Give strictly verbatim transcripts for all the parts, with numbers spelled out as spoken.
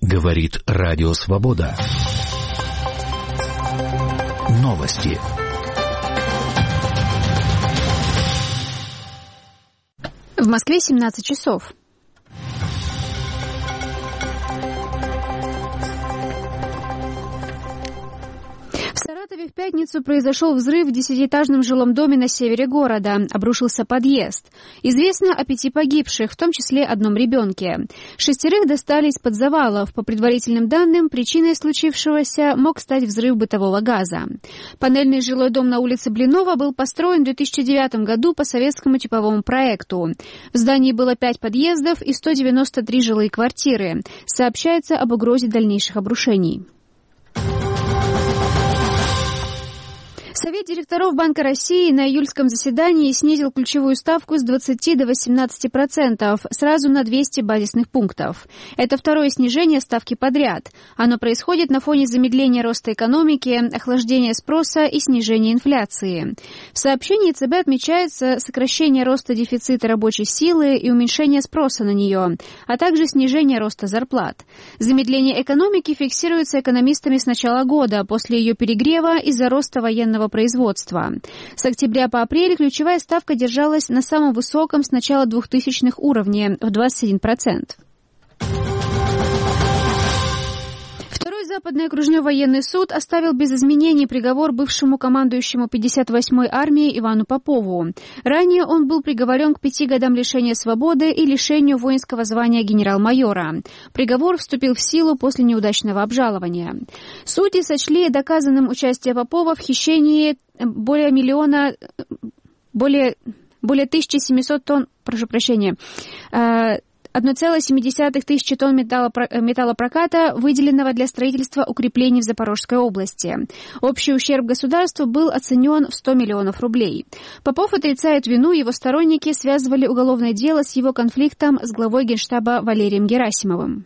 Говорит Радио Свобода. Новости. В Москве семнадцать часов. В пятницу произошел взрыв в десятиэтажном жилом доме на севере города. Обрушился подъезд. Известно о пяти погибших, в том числе одном ребенке. Шестерых достали из-под завалов. По предварительным данным, причиной случившегося мог стать взрыв бытового газа. Панельный жилой дом на улице Блинова был построен в две тысячи девятом году по советскому типовому проекту. В здании было пять подъездов и сто девяносто три жилые квартиры. Сообщается об угрозе дальнейших обрушений. Совет директоров Банка России на июльском заседании снизил ключевую ставку с двадцати до восемнадцати процентов, сразу на двести базисных пунктов. Это второе снижение ставки подряд. Оно происходит на фоне замедления роста экономики, охлаждения спроса и снижения инфляции. В сообщении ЦБ отмечается сокращение роста дефицита рабочей силы и уменьшение спроса на нее, а также снижение роста зарплат. Замедление экономики фиксируется экономистами с начала года, после ее перегрева из-за роста военного производства. С октября по апрель ключевая ставка держалась на самом высоком с начала двухтысячных уровне в двадцать один процент. Второй Западный окружной военный суд оставил без изменений приговор бывшему командующему пятьдесят восьмой армией Ивану Попову. Ранее он был приговорен к пяти годам лишения свободы и лишению воинского звания генерал-майора. Приговор вступил в силу после неудачного обжалования. Судьи сочли доказанным участие Попова в хищении более миллиона, более, более тысячи семисот тонн, прошу прощения, одна целая семь десятых тысячи тонн металлопроката, выделенного для строительства укреплений в Запорожской области. Общий ущерб государству был оценен в сто миллионов рублей. Попов отрицает вину, его сторонники связывали уголовное дело с его конфликтом с главой Генштаба Валерием Герасимовым.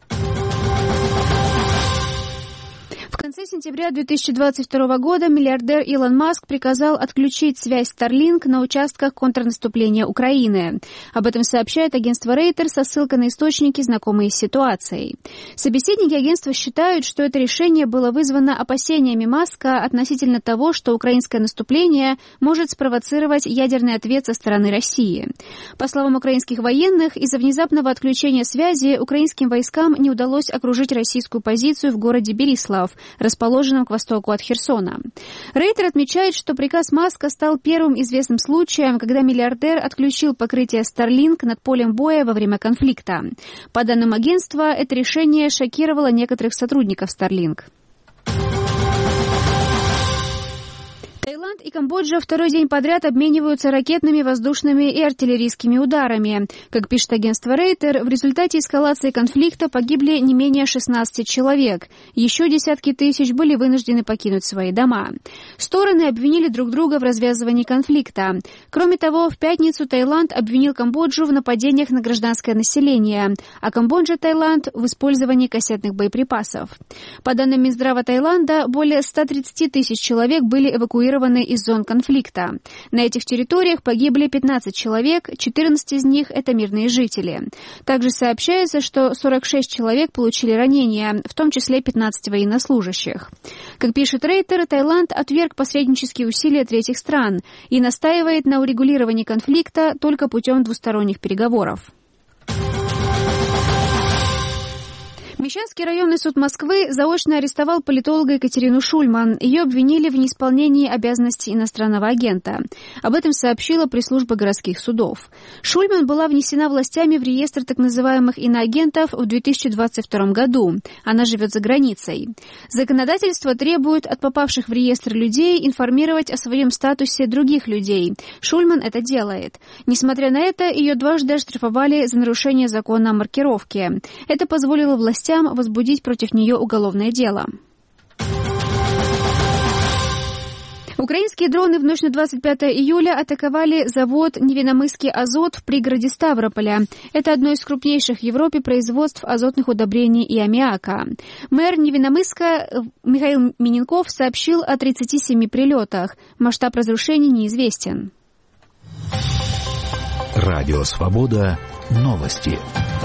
В конце сентября две тысячи двадцать второго года миллиардер Илон Маск приказал отключить связь Starlink на участках контрнаступления Украины. Об этом сообщает агентство Reuters со ссылкой на источники, знакомые с ситуацией. Собеседники агентства считают, что это решение было вызвано опасениями Маска относительно того, что украинское наступление может спровоцировать ядерный ответ со стороны России. По словам украинских военных, из-за внезапного отключения связи украинским войскам не удалось окружить российскую позицию в городе Берислав, расположенном к востоку от Херсона. Рейтер отмечает, что приказ Маска стал первым известным случаем, когда миллиардер отключил покрытие Starlink над полем боя во время конфликта. По данным агентства, это решение шокировало некоторых сотрудников Starlink. Таиланд и Камбоджа второй день подряд обмениваются ракетными, воздушными и артиллерийскими ударами. Как пишет агентство Рейтер, в результате эскалации конфликта погибли не менее шестнадцати человек. Еще десятки тысяч были вынуждены покинуть свои дома. Стороны обвинили друг друга в развязывании конфликта. Кроме того, в пятницу Таиланд обвинил Камбоджу в нападениях на гражданское население, а Камбоджа — Таиланд в использовании кассетных боеприпасов. По данным Минздрава Таиланда, более ста тридцати тысяч человек были эвакуированы из зон конфликта. На этих территориях погибли пятнадцать человек, четырнадцать из них — это мирные жители. Также сообщается, что сорок шесть человек получили ранения, в том числе пятнадцать военнослужащих. Как пишет Рейтер, Таиланд отверг посреднические усилия третьих стран и настаивает на урегулировании конфликта только путем двусторонних переговоров. Мещанский районный суд Москвы заочно арестовал политолога Екатерину Шульман. Ее обвинили в неисполнении обязанностей иностранного агента. Об этом сообщила пресс-служба городских судов. Шульман была внесена властями в реестр так называемых иноагентов в две тысячи двадцать втором году. Она живет за границей. Законодательство требует от попавших в реестр людей информировать о своем статусе других людей. Шульман это делает. Несмотря на это, ее дважды оштрафовали за нарушение закона о маркировке. Это позволило властям возбудить против нее уголовное дело. Украинские дроны в ночь на двадцать пятое июля атаковали завод «Невинномысский азот» в пригороде Ставрополя. Это одно из крупнейших в Европе производств азотных удобрений и аммиака. Мэр Невинномысска Михаил Миненков сообщил о тридцати семи прилетах. Масштаб разрушений неизвестен. Радио «Свобода». Новости.